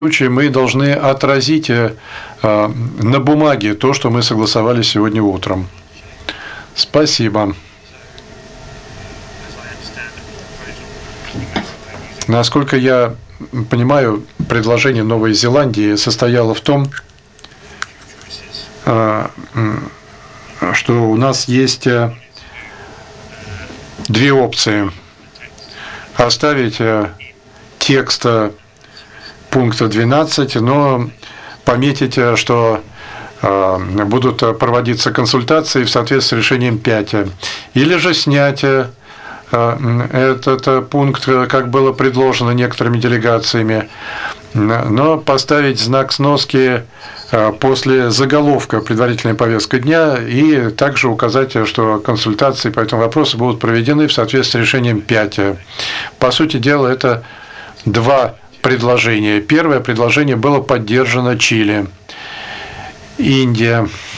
случае мы должны отразить на бумаге то, что мы согласовали сегодня утром. Спасибо. Насколько я понимаю, предложение Новой Зеландии состояло в том, что у нас есть две опции. Оставить текст пункта 12, но пометить, что будут проводиться консультации в соответствии с решением 5. Или же снять этот пункт, как было предложено некоторыми делегациями, но поставить знак сноски после заголовка «Предварительная повестка дня» и также указать, что консультации по этому вопросу будут проведены в соответствии с решением 5. По сути дела, это два предложения. Первое предложение было поддержано Чили. Индия